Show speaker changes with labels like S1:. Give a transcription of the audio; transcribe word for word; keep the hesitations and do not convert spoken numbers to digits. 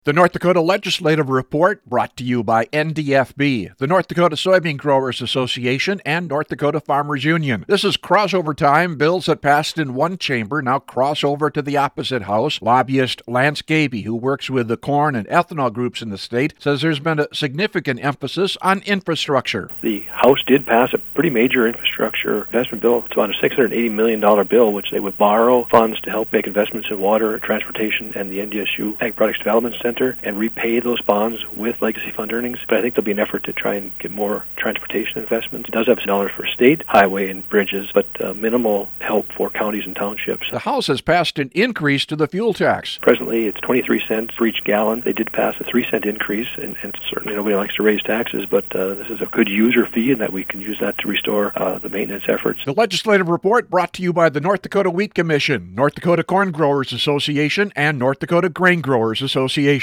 S1: The North Dakota Legislative Report brought to you by N D F B, the North Dakota Soybean Growers Association, and North Dakota Farmers Union. This is crossover time. Bills that passed in one chamber now cross over to the opposite house. Lobbyist Lance Gaby, who works with the corn and ethanol groups in the state, says there's been a significant emphasis on infrastructure.
S2: The House did pass a pretty major infrastructure investment bill. It's about a six hundred eighty million dollars bill, which they would borrow funds to help make investments in water, transportation, and the N D S U Ag Products Development Center, and repay those bonds with legacy fund earnings. But I think there'll be an effort to try and get more transportation investments. It does have dollars for state highway and bridges, but uh, minimal help for counties and townships.
S1: The House has passed an increase to the fuel tax.
S2: Presently, it's twenty-three cents for each gallon. They did pass a three cent increase, and, and certainly nobody likes to raise taxes, but uh, this is a good user fee, and that we can use that to restore uh, the maintenance efforts.
S1: The Legislative Report brought to you by the North Dakota Wheat Commission, North Dakota Corn Growers Association, and North Dakota Grain Growers Association.